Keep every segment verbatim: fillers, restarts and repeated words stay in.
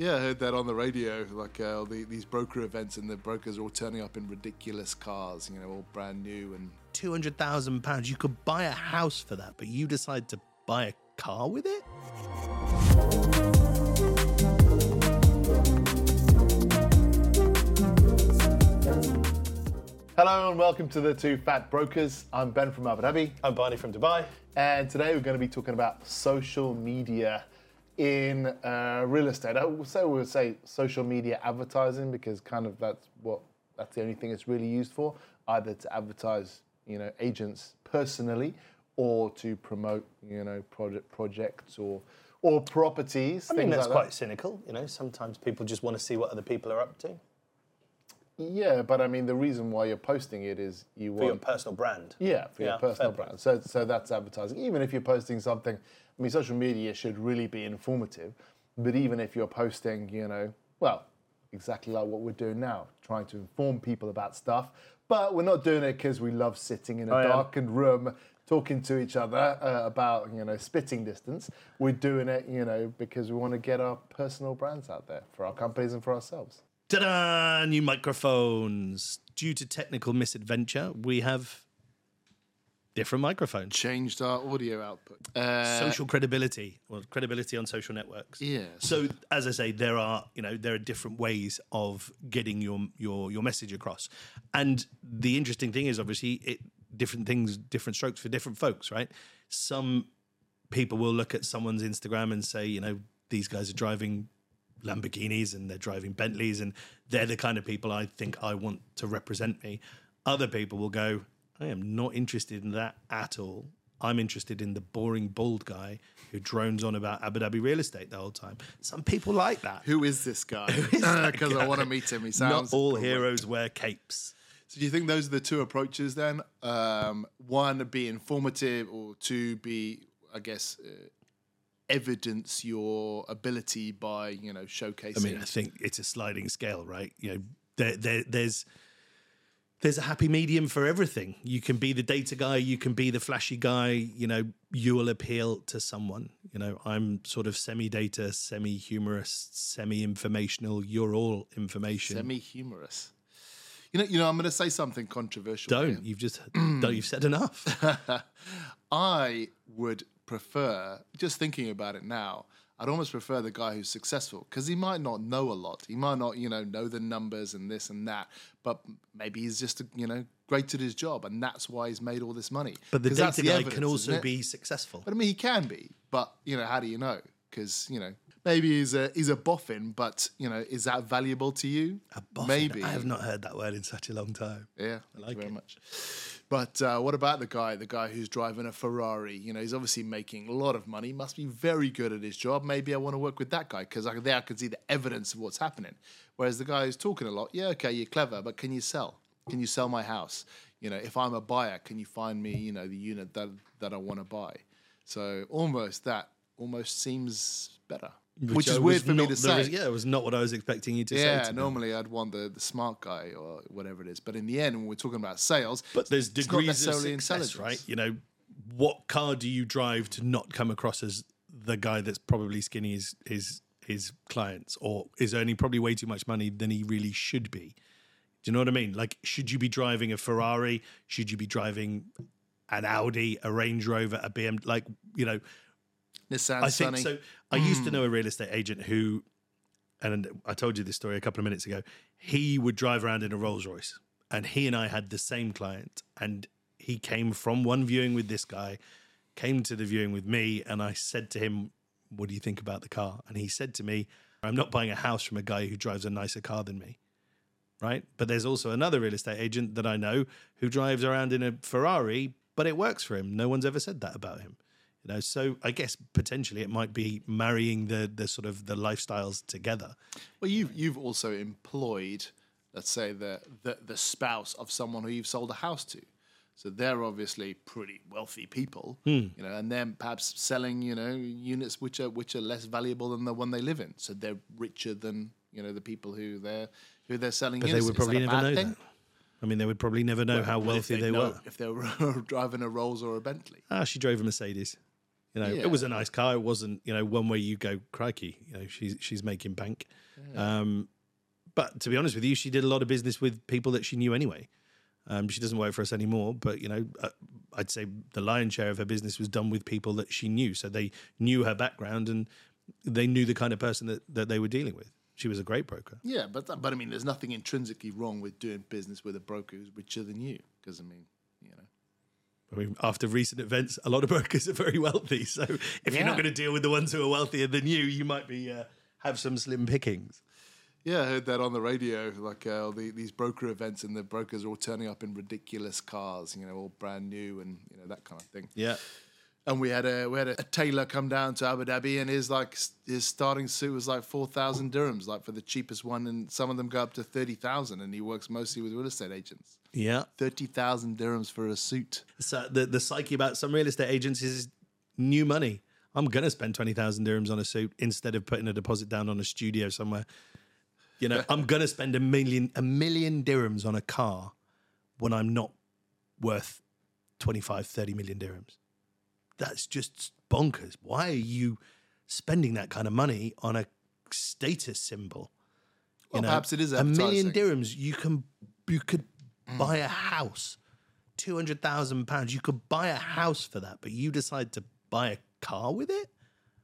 Yeah, I heard that on the radio, like uh, the, these broker events, and the brokers are all turning up in ridiculous cars, you know, all brand new. And two hundred thousand pounds, you could buy a house for that, but you decide to buy a car with it? Hello and welcome to the Two Fat Brokers. I'm Ben from Abu Dhabi. I'm Barney from Dubai. And today we're going to be talking about social media in uh, real estate. I would say we'll say social media advertising, because kind of that's what that's the only thing it's really used for, either to advertise, you know, agents personally, or to promote, you know, project projects or or properties. I mean, things that's like quite that. cynical. You know, sometimes people just want to see what other people are up to Yeah, but I mean, the reason why you're posting it is you for want your personal brand. Yeah, for your Yeah, personal fair brand. So, so that's advertising. Even if you're posting something, I mean, social media should really be informative. But even if you're posting, you know, well, exactly like what we're doing now, trying to inform people about stuff, but we're not doing it because we love sitting in a Oh, yeah. darkened room talking to each other uh, about, you know, spitting distance. We're doing it, you know, because we want to get our personal brands out there for our companies and for ourselves. Ta-da! New microphones. Due to technical misadventure, we have different microphones. changed our audio output. Uh, Social credibility, or credibility on social networks. Yeah. So, as I say, there are you know there are different ways of getting your your your message across, and the interesting thing is obviously it different things, different strokes for different folks, right? Some people will look at someone's Instagram and say, you know, these guys are driving Lamborghinis and they're driving Bentleys and they're the kind of people I think I want to represent me. Other people will go, I am not interested in that at all. I'm interested in the boring bald guy who drones on about Abu Dhabi real estate the whole time. Some people like that. Who is this guy? Because I want to meet him. He sounds Not all great. heroes wear capes. So do you think those are the two approaches then? Um, one, be informative, or two, be, I guess, uh, evidence your ability by, you know, showcasing? I mean, I think it's a sliding scale, right? You know, there, there, there's there's a happy medium for everything. You can be the data guy, you can be the flashy guy. You know, you will appeal to someone. You know, I'm sort of semi-data, semi-humorous, semi-informational. You're all information. Semi-humorous. You know, you know, I'm going to say something controversial. Don't here. you've just don't you've said enough? I would prefer, just thinking about it now, I'd almost prefer the guy who's successful, because he might not know a lot. He might not, you know, know the numbers and this and that, but maybe he's just, you know, great at his job, and that's why he's made all this money. But the 'Cause that's data guy evidence, can also isn't it? be successful. But I mean, he can be. But, you know, how do you know? Because, you know, maybe he's a he's a boffin, but, you know, is that valuable to you? A boffin. Maybe. I have not heard that word in such a long time. Yeah, I thank like you very it. much. But uh, what about the guy, the guy who's driving a Ferrari? You know, he's obviously making a lot of money, must be very good at his job. Maybe I want to work with that guy, because there I can see the evidence of what's happening. Whereas the guy who's talking a lot, yeah, okay, you're clever, but can you sell? Can you sell my house? You know, if I'm a buyer, can you find me, you know, the unit that, that I want to buy? So almost that almost seems better. Which, I is was weird for me not to the say. res- yeah, it was not what I was expecting you to say. Yeah, to me. normally I'd want the, the smart guy or whatever it is. But in the end, when we're talking about sales, But there's it's not degrees of necessarily success, intelligence. right? You know, what car do you drive to not come across as the guy that's probably skinny his his his clients, or is earning probably way too much money than he really should be? Do you know what I mean? Like, should you be driving a Ferrari? Should you be driving an Audi, a Range Rover, a B M W? Like, you know, Nissan I think Sunny. so. I used to know a real estate agent who, and I told you this story a couple of minutes ago. He would drive around in a Rolls Royce, and he and I had the same client. And he came from one viewing with this guy, came to the viewing with me, and I said to him, "What do you think about the car?" And he said to me, "I'm not buying a house from a guy who drives a nicer car than me." Right? But there's also another real estate agent that I know who drives around in a Ferrari, but it works for him. No one's ever said that about him. You know, so I guess potentially it might be marrying the the sort of the lifestyles together. Well, you've you've also employed, let's say, the, the the spouse of someone who you've sold a house to. So they're obviously pretty wealthy people, you know, and then perhaps selling, you know, units which are which are less valuable than the one they live in. So they're richer than, you know, the people who they're who they're selling But units. they would Is that probably a never bad know thing? that. I mean, they would probably never know how Well, if wealthy they, know- were. if they were driving a Rolls or a Bentley. Ah, she drove a Mercedes. You know, Yeah. it was a nice car. It wasn't, you know, one where you go, crikey, you know, she's she's making bank. Um, but to be honest with you, she did a lot of business with people that she knew anyway. Um, she doesn't work for us anymore, but you know, uh, I'd say the lion's share of her business was done with people that she knew. So they knew her background and they knew the kind of person that, that they were dealing with. She was a great broker. Yeah, but but I mean, there's nothing intrinsically wrong with doing business with a broker who's richer than you, because I mean, you know. I mean, after recent events, a lot of brokers are very wealthy. So if you're not Yeah. going to deal with the ones who are wealthier than you, you might be uh, have some slim pickings. Yeah, I heard that on the radio, like uh, the, these broker events, and the brokers are all turning up in ridiculous cars, you know, all brand new, and you know that kind of thing. Yeah. And we had a we had a, a tailor come down to Abu Dhabi, and his like s- his starting suit was like four thousand dirhams, like for the cheapest one, and some of them go up to thirty thousand. And he works mostly with real estate agents. Yeah. Thirty thousand dirhams for a suit. So the, the psyche about some real estate agents is new money. I'm going to spend twenty thousand dirhams on a suit instead of putting a deposit down on a studio somewhere. You know, I'm going to spend a million, a million dirhams on a car when I'm not worth twenty-five, thirty million dirhams. That's just bonkers. Why are you spending that kind of money on a status symbol? Well, perhaps it is a million advertising. dirhams. You can, you could buy a house, two hundred thousand pounds. You could buy a house for that, but you decide to buy a car with it.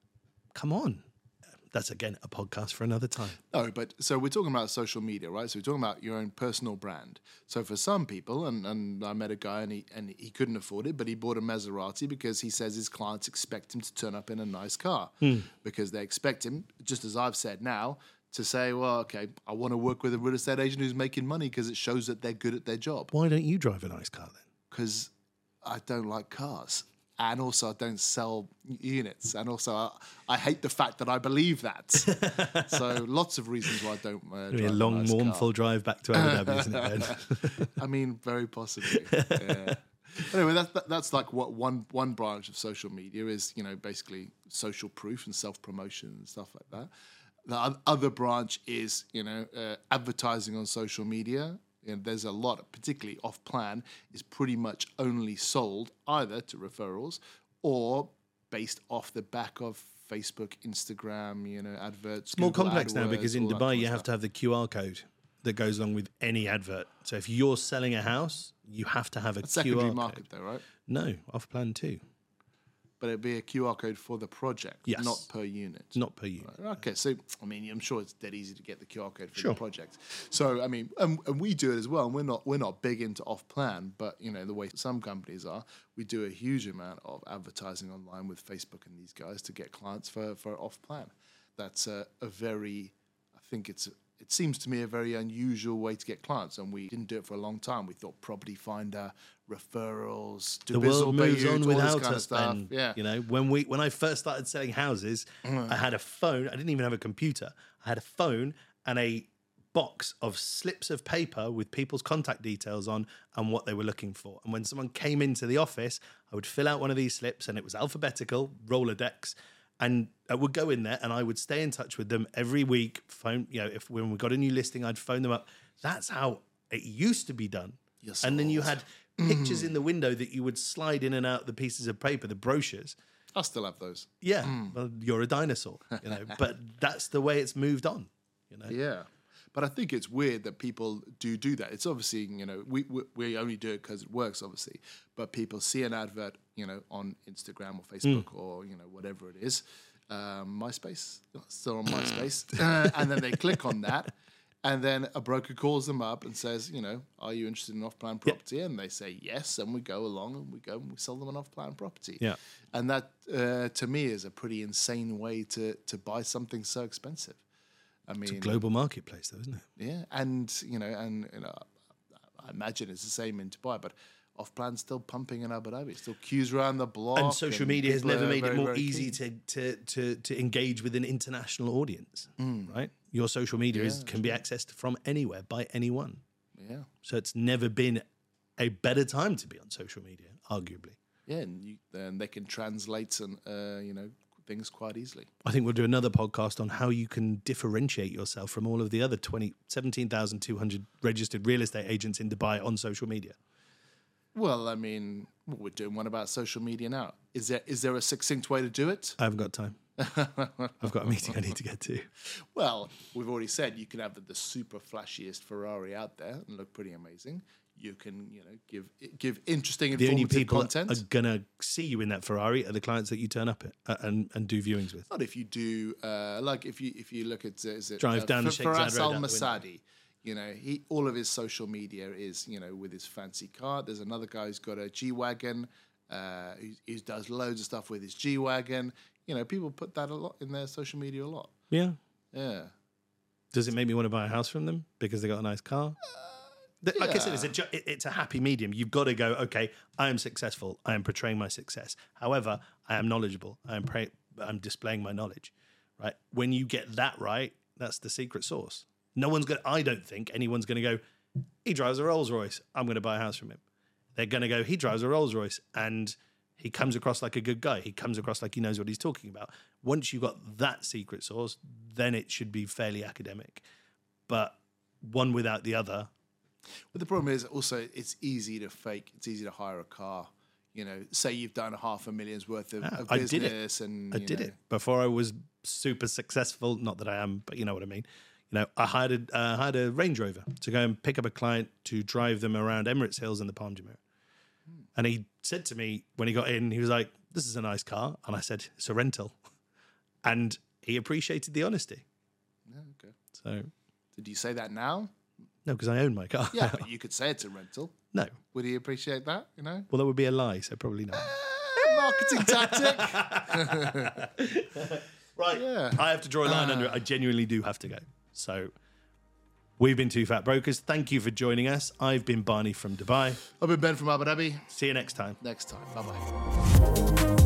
Come on. That's, again, a podcast for another time. No, but so we're talking about social media, right? So we're talking about your own personal brand. So for some people, and, and I met a guy and he and he couldn't afford it, but he bought a Maserati because he says his clients expect him to turn up in a nice car because they expect him, just as I've said now, to say, well, okay, I want to work with a real estate agent who's making money because it shows that they're good at their job. Why don't you drive a nice car then? Because I don't like cars. And also, I don't sell units. And also, I, I hate the fact that I believe that. So, lots of reasons why I don't. Uh, It'll be drive a long, nice car. mournful drive back to Abu Dhabi, isn't it, Ben? I mean, very possibly. Yeah. Anyway, that's that, that's like what one one branch of social media is. You know, basically social proof and self promotion and stuff like that. The oth- other branch is, you know, uh, advertising on social media. And there's a lot, particularly off plan, is pretty much only sold either to referrals or based off the back of Facebook, Instagram, you know, adverts. It's more Google complex now AdWords, because in all that Dubai kind you of have stuff. to have the Q R code that goes along with any advert. So if you're selling a house, you have to have a It's Q R secondary code. market, though, right? No, off plan too. But it'd be a Q R code for the project, Yes. not per unit. Not per unit. Okay, so I mean, I'm sure it's dead easy to get the Q R code for Sure. the project. So I mean, and, and we do it as well. And we're not we're not big into off plan, but you know the way some companies are, we do a huge amount of advertising online with Facebook and these guys to get clients for for off plan. That's a, a very, I think it's. It seems to me a very unusual way to get clients, and we didn't do it for a long time. We thought Property Finder, referrals, The world moves on without kind of us, stuff. Ben. Yeah, You know, when we when I first started selling houses, I had a phone. I didn't even have a computer. I had a phone and a box of slips of paper with people's contact details on and what they were looking for. And when someone came into the office, I would fill out one of these slips, and it was alphabetical, Rolodex. And I would go in there and I would stay in touch with them every week. Phone, you know, if when we got a new listing, I'd phone them up. That's how it used to be done. Yes, and then you Lord. had pictures in the window that you would slide in and out the pieces of paper, the brochures. I still have those. Yeah, well, you're a dinosaur, you know. But that's the way it's moved on, you know. Yeah. But I think it's weird that people do do that. It's obviously, you know, we we, we only do it because it works, obviously. But people see an advert, you know, on Instagram or Facebook or, you know, whatever it is, um, MySpace, still on MySpace. uh, and then they click on that. And then a broker calls them up and says, you know, are you interested in off-plan property? And they say yes. And we go along and we go and we sell them an off-plan property. Yeah. And that, uh, to me, is a pretty insane way to to buy something so expensive. I mean, Global marketplace, though, isn't it? yeah, and you know, and you know, I imagine it's the same in Dubai, but off plan still pumping in Abu Dhabi, still queues around the block. And social media has people never are made it very, more very easy keen. to, to to to engage with an international audience, right? Your social media is, can be accessed from anywhere by anyone. Yeah, So it's never been a better time to be on social media, arguably. yeah, and you, then they can translate and uh, you know things quite easily. I think we'll do another podcast on how you can differentiate yourself from all of the other twenty, seventeen thousand two hundred registered real estate agents in Dubai on social media. Well, I mean, Well, we're doing one about social media now. Is there is there a succinct way to do it? I haven't got time. I've got a meeting I need to get to. Well, we've already said you can have the, the super flashiest Ferrari out there and look pretty amazing. You can, you know, give give interesting, The only informative people content. that are gonna see you in that Ferrari are the clients that you turn up at uh, and and do viewings with. Not if you do, uh, like if you if you look at uh, is it Drive uh, down the F- Sheikh Zayed Faraz Road Al out the window. Masadi. You know, he all of his social media is, you know, with his fancy car. There's another guy who's got a G wagon. Uh, he, he does loads of stuff with his G wagon. You know, people put that a lot in their social media a lot. Yeah. Yeah. Does it make me want to buy a house from them because they got a nice car? Th- Like I said, it's a ju- it- it's a happy medium. You've got to go, okay, I am successful. I am portraying my success. However, I am knowledgeable. I am pra- I'm displaying my knowledge, right? When you get that right, that's the secret sauce. No one's going to, I don't think anyone's going to go, he drives a Rolls Royce. I'm going to buy a house from him. They're going to go, he drives a Rolls Royce and he comes across like a good guy. He comes across like he knows what he's talking about. Once you've got that secret sauce, then it should be fairly academic. But one without the other, But the problem is also it's easy to fake. It's easy to hire a car. You know, say you've done half a million's worth of, Ah, of I did it. business, and I you did know, it before I was super successful. Not that I am, but you know what I mean. You know, I hired a, uh, hired a Range Rover to go and pick up a client to drive them around Emirates Hills and the Palm Jumeirah. And he said to me when he got in, he was like, "This is a nice car," and I said, "It's a rental," and he appreciated the honesty. Yeah, okay. So Did you say that now? no, because I own my car. Yeah, but you could say it's a rental. No, Would he appreciate that? You know, well, that would be a lie. So probably not. marketing tactic. Right. Yeah. I have to draw a line under it. I genuinely do have to go. So we've been Two Fat Brokers. Thank you for joining us. I've been Barney from Dubai. I've been Ben from Abu Dhabi. See you next time. Next time. Bye bye.